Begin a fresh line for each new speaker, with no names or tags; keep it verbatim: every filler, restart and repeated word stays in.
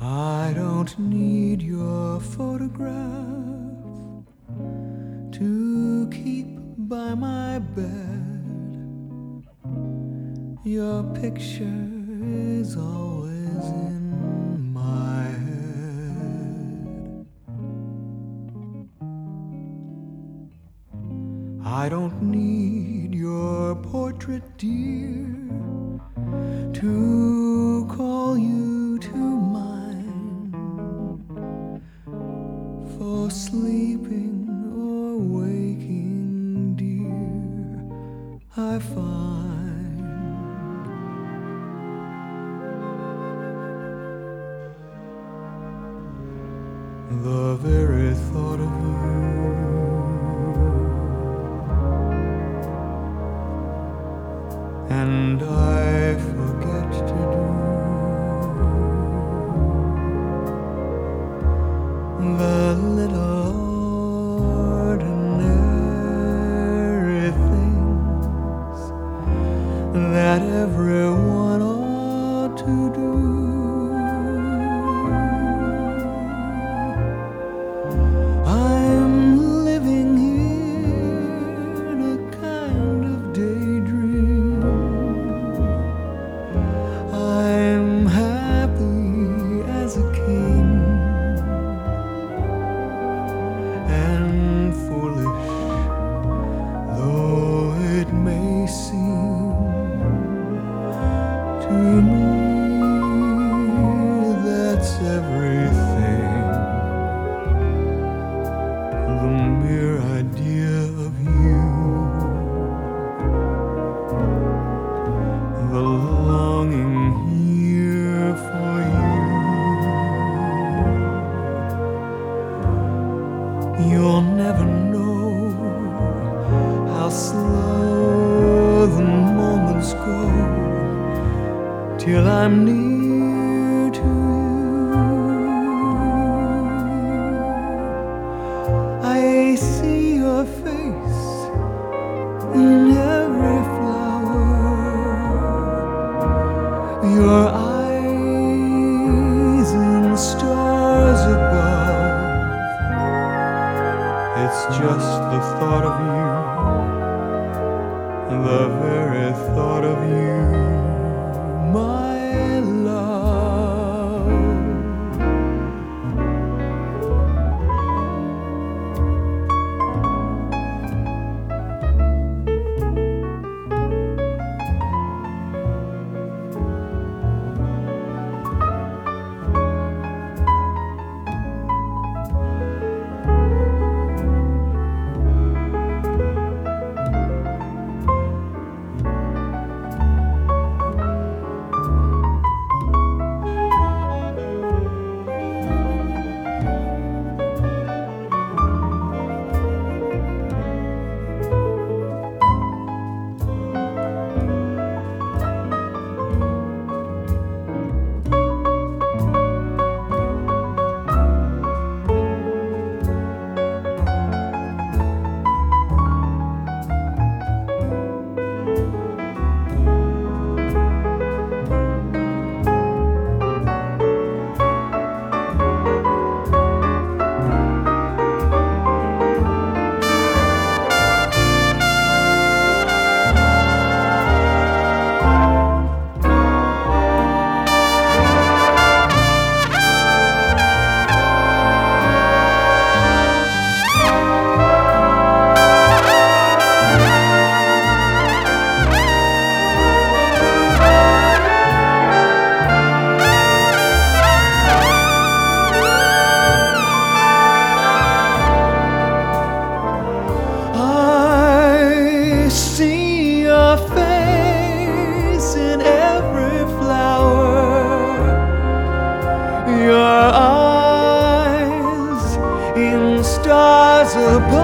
I don't need your photograph to keep by my bed. Your picture is always in my head. I don't need your portrait, dear, to call you to mind for sleeping or waking, dear. I find the very thought of you and I forget to do the little ordinary things that everyone ought to do. I'm living here in a kind of daydream. I'm happy as a king and foolish though it may seem to me, that's everything. The mere idea of you, the longing here for you. You'll never know how slow the moments go till I'm near to you. I see your face in every flower, your eyes in stars above. It's just the thought of you, the very thought of you, my love. Your eyes in stars above.